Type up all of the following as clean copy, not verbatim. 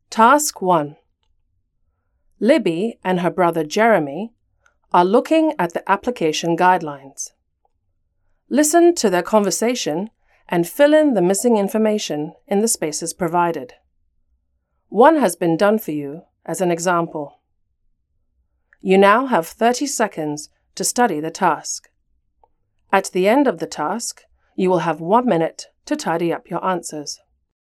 Task 1. Libby and her brother Jeremy are looking at the application guidelines. Listen to their conversation and fill in the missing information in the spaces provided. One has been done for you as an example. You now have 30 seconds to study the task. At the end of the task, you will have 1 minute to tidy up your answers.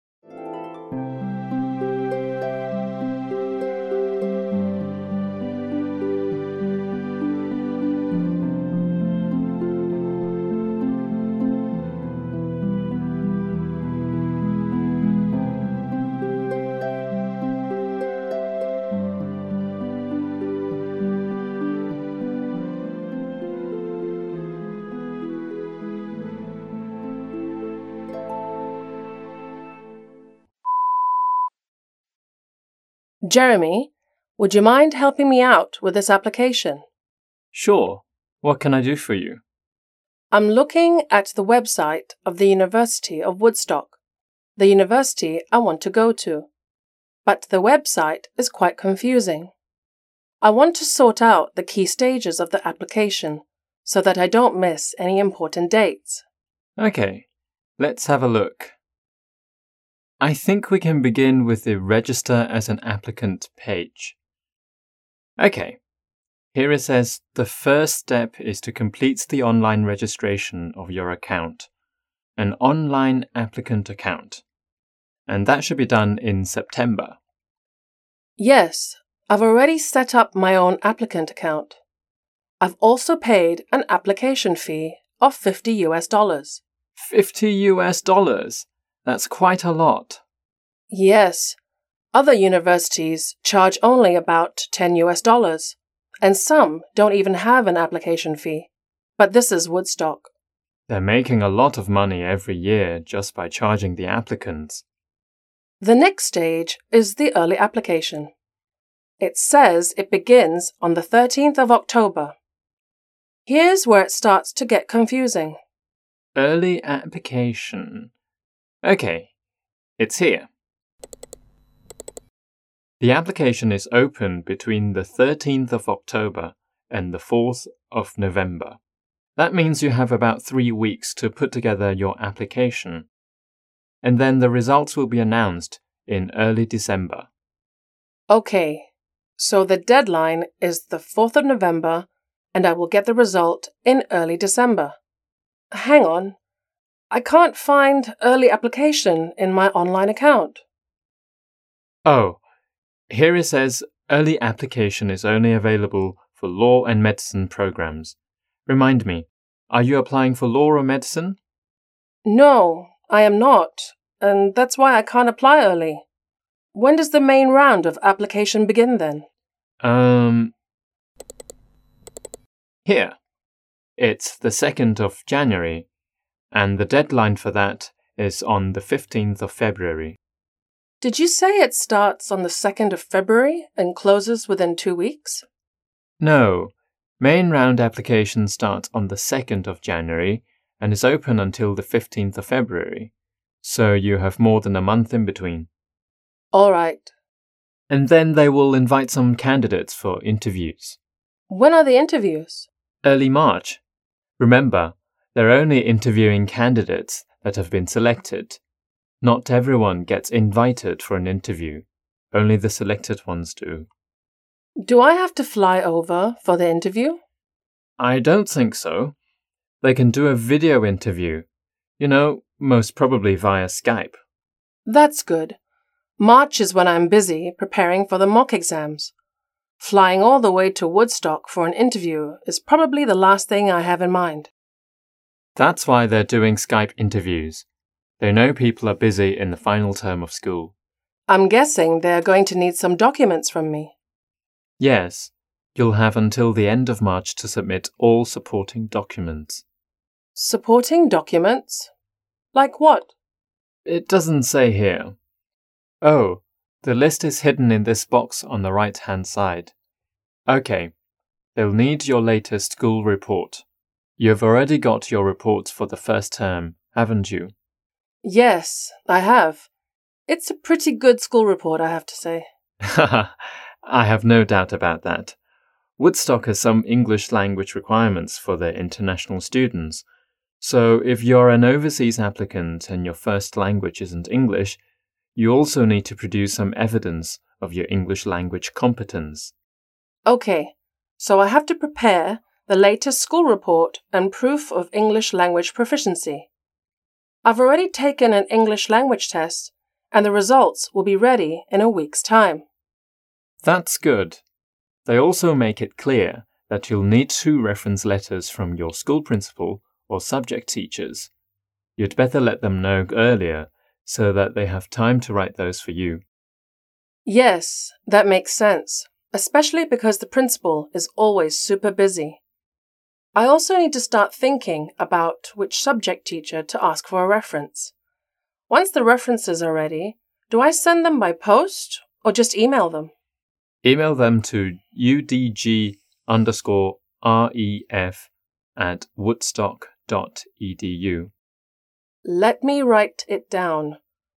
Jeremy, would you mind helping me out with this application? Sure. What can I do for you? I'm looking at the website of the University of Woodstock, the university I want to go to. But the website is quite confusing. I want to sort out the key stages of the application so that I don't miss any important dates. Okay, let's have a look. I think we can begin with the Register as an Applicant page. Okay, here it says the first step is to complete the online registration of your account, an online applicant account, and that should be done in September. Yes, I've already set up my own applicant account. I've also paid an application fee of $50 US. $50 US? That's quite a lot. Yes, other universities charge only about $10 US, and some don't even have an application fee. But this is Woodstock. They're making a lot of money every year just by charging the applicants. The next stage is the early application. It says it begins on the 13th of October. Here's where it starts to get confusing. Early application. Okay, it's here. The application is open between the 13th of October and the 4th of November. That means you have about 3 weeks to put together your application. And then the results will be announced in early December. Okay, so the deadline is the 4th of November, and I will get the result in early December. Hang on. I can't find early application in my online account. Oh, here it says early application is only available for law and medicine programs. Remind me, are you applying for law or medicine? No, I am not, and that's why I can't apply early. When does the main round of application begin then? Here. It's the 2nd of January. And the deadline for that is on the 15th of February. Did you say it starts on the 2nd of February and closes within 2 weeks? No. Main round application starts on the 2nd of January and is open until the 15th of February. So you have more than a month in between. All right. And then they will invite some candidates for interviews. When are the interviews? Early March. Remember, they're only interviewing candidates that have been selected. Not everyone gets invited for an interview. Only the selected ones do. Do I have to fly over for the interview? I don't think so. They can do a video interview. You know, most probably via Skype. That's good. March is when I'm busy preparing for the mock exams. Flying all the way to Woodstock for an interview is probably the last thing I have in mind. That's why they're doing Skype interviews. They know people are busy in the final term of school. I'm guessing they're going to need some documents from me. Yes, you'll have until the end of March to submit all supporting documents. Supporting documents? Like what? It doesn't say here. Oh, the list is hidden in this box on the right-hand side. Okay, they'll need your latest school report. You've already got your reports for the first term, haven't you? Yes, I have. It's a pretty good school report, I have to say. I have no doubt about that. Woodstock has some English language requirements for their international students, so if you're an overseas applicant and your first language isn't English, you also need to produce some evidence of your English language competence. Okay, so I have to prepare the latest school report and proof of English language proficiency. I've already taken an English language test, and the results will be ready in a week's time. That's good. They also make it clear that you'll need 2 reference letters from your school principal or subject teachers. You'd better let them know earlier so that they have time to write those for you. Yes, that makes sense, especially because the principal is always super busy. I also need to start thinking about which subject teacher to ask for a reference. Once the references are ready, do I send them by post or just email them? Email them to udg_ref@woodstock.edu. Let me write it down.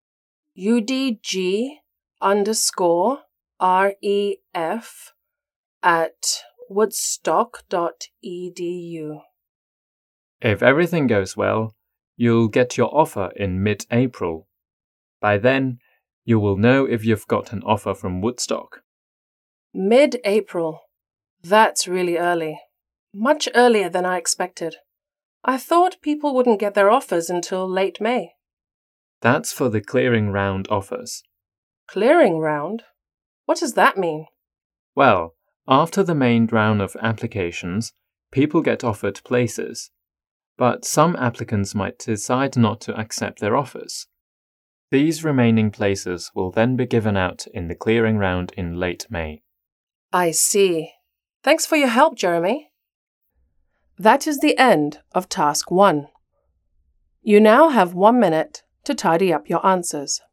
udg_ref@woodstock.edu. If everything goes well, you'll get your offer in mid-April. By then, you will know if you've got an offer from Woodstock. Mid-April. That's really early. Much earlier than I expected. I thought people wouldn't get their offers until late May. That's for the clearing round offers. Clearing round? What does that mean? Well, after the main round of applications, people get offered places. But some applicants might decide not to accept their offers. These remaining places will then be given out in the clearing round in late May. I see. Thanks for your help, Jeremy. That is the end of Task 1. You now have 1 minute to tidy up your answers.